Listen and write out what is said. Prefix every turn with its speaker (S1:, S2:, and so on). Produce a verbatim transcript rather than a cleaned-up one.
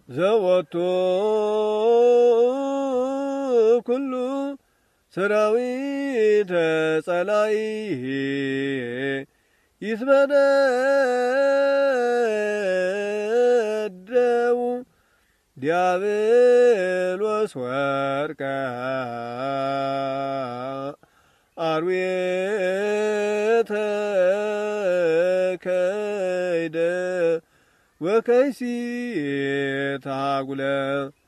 S1: ዘወቱ ኩሉ ሰራዊተ ጸላይ ይትመነደው ዲያብሎስ ወርቀ አርዌተ ከይደ ወከይሲ ታጉለ